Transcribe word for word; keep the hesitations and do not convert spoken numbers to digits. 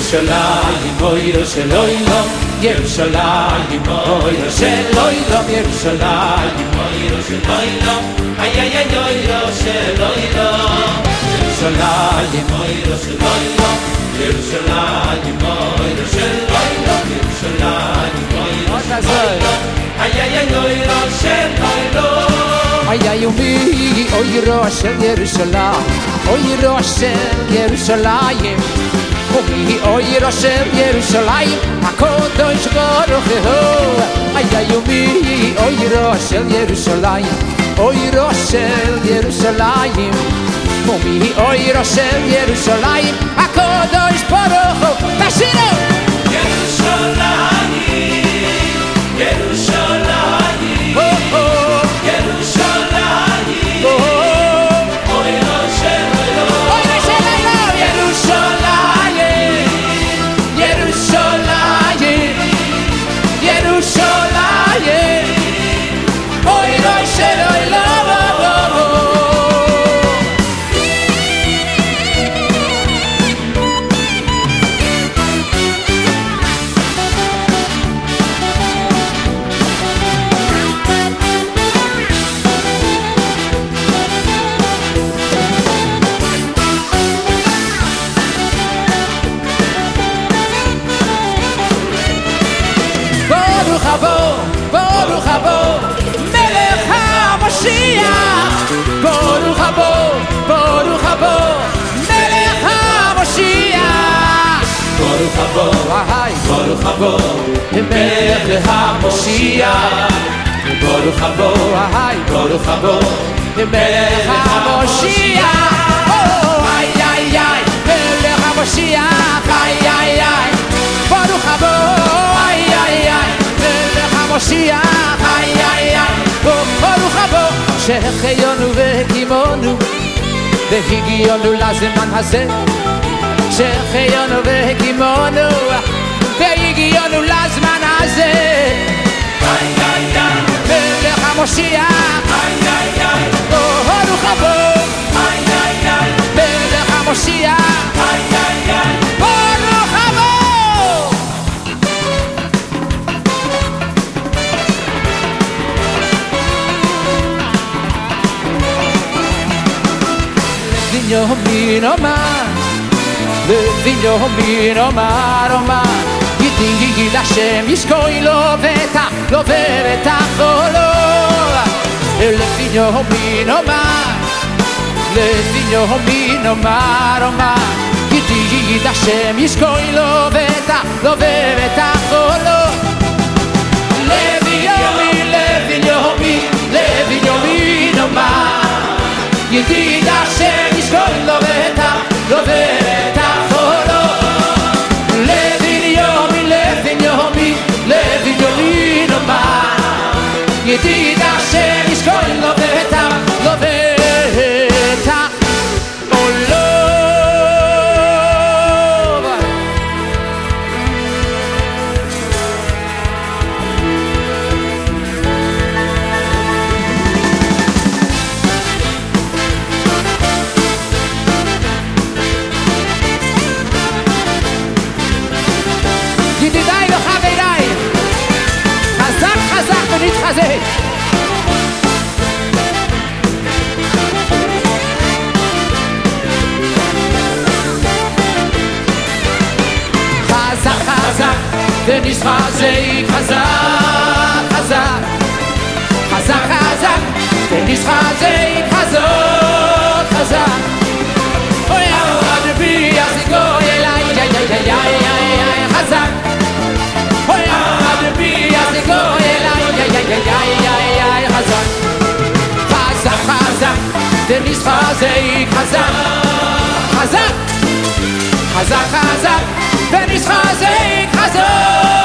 Yerushalayim, oiro shel oilom, Yerushalayim, oiro shel oilom, Yerushalayim, oiro shel oilom, ay ay ay oiro shel oilom, Yerushalayim, oiro shel oilom, Yerushalayim, oiro shel oilom, Yerushalayim, oiro shel oilom, ay ay ay oiro shel oilom, ay ay umi oiro shel Yerushalayim, oiro shel Yerushalayim. Omi oiro shel Yerushalayim, HaKadosh Baruch Hu. Ay ay umi oiro shel Yerushalayim, oiro shel Yerushalayim. Omi oiro shel Yerushalayim, HaKadosh Baruch Hu. Tashiro. Yerushalayim, Yerushalayim, oh oh, Yerushalayim, oh oh, oiro shel oilom, oiro shel oilom, Yerushalayim. Yerushalayim, Yerushalayim, oiro shel oilom. Baruch habo, Melech HaMashiach. Baruch habo, Baruch habo, Melech HaMashiach. Baruch habo, Baruch habo, Melech HaMashiach. Baruch habo, Baruch habo, Melech HaMashiach. Oh, ay ay ay, Melech HaMashiach, ay ay ay. Baruch habo, ay ay ay. Moshiach, ay ay ay, Baruch habo, שהחיינו והקימונו, והגיענו לזמן הזה. שהחיינו והקימונו, והגיענו לזמן הזה. איי איי איי, מלך המשיח, איי איי איי, Baruch habo, איי איי איי, מלך המשיח, איי איי איי, Baruch habo. Yomin Omar, Levin Yomin Omar Omar, Yidin Hashem Yishkoi lo veta, lo veta cholo. Levin Yomin Omar, Levin Yomin Omar Omar, Yidin Hashem Yishkoi lo veta, lo veta cholo. Levin Yomin, Levin Yomin, Levin Yomin Omar, Yidin Hashem Yishkoi lo veta, lo veta cholo. Levin Yomin, Levin Yomin, Levin Yomin Omar, Yidin Hashem Yishkoi lo veta, lo veta cholo. ידידיי וחבריי, חזק חזק ונתחזק. חזק חזק ונתחזק, חזק חזק, חזק חזק ונתחזק, חזק חזק. אוי אוהד בי יחזיקו אליי, יא יא יא יא יא חזק. אוי אוהד בי יחזיקו אליי, יא יא יא יא יא חזק. חזק חזק ונתחזק, חזק חזק, חזק חזק ונתחזק, חזק.